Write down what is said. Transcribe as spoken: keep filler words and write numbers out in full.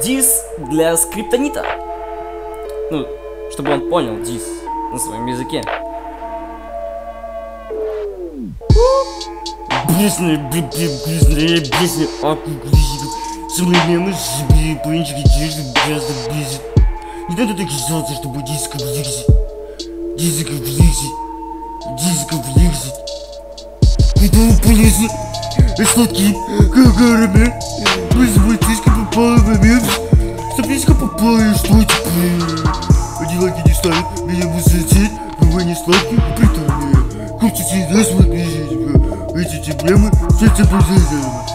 дис для скриптонита. Ну, чтобы он понял дис на своем языке. Песня, песня, песня, современный себе, панчики, чешки, часто бесит. Не надо так жаловаться, чтобы диско влезет. Диско влезет. Диско влезет. Куда полезет? Сладкий, как карамель. Вызывает диско попала в момент. Чтоб диско попала, и что теперь? Они лайки не ставят, меня высотеть. Бывай не сладкий, а притомные. Хочется всегда смотреть. Эти проблемы, все это